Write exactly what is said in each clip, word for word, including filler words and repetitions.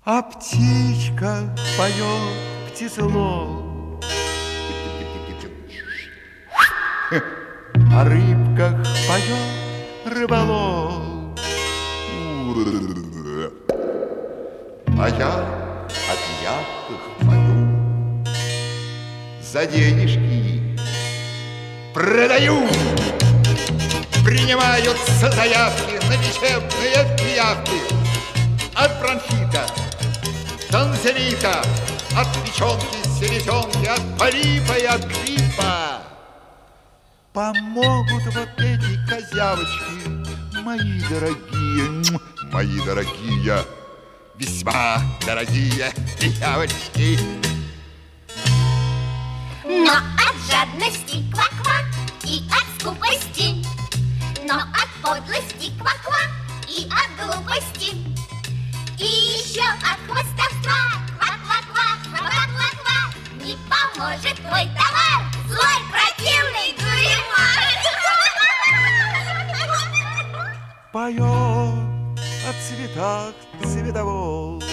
А птичка поет птицелов, о рыбках поет рыболов. А я о пиявках пою, за денежки продаю. Принимаются заявки на лечебные пиявки. От бронхита, танзелита, от печенки, селезенки, от полипа и от гриппа. Помогут вот эти козявочки, мои дорогие, мои дорогие, весьма дорогие пиявочки. Но от жадности ква-ква и от скупости, но от подлости ква-ква и от глупости, и еще от хвостовства ква-ква-ква, ква-ква-ква, не поможет твой товар, злой противный дуримар. Поет о цветах цветовол,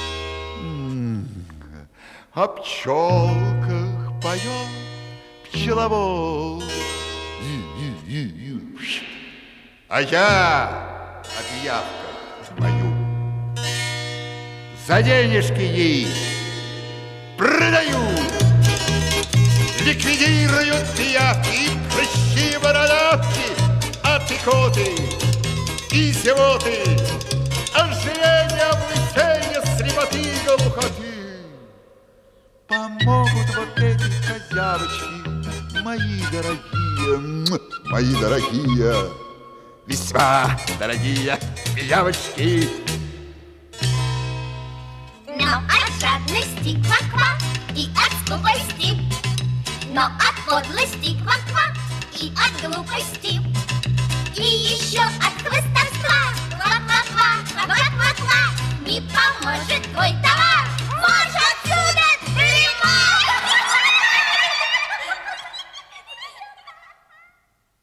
о пчелках поет пчеловод. А я о пиявках пою, за денежки ей продаю. Ликвидируют пиявки, прыщи, бородавки, от икоты и зевоты, ожирение, облысение, слепоты и глухоты. Помогут вот эти козявочки, мои дорогие, мои дорогие, весьма дорогие пиявочки. Но от жадности ква-ква и от скупости, но от подлости ква-ква и от глупости, и еще от хвоста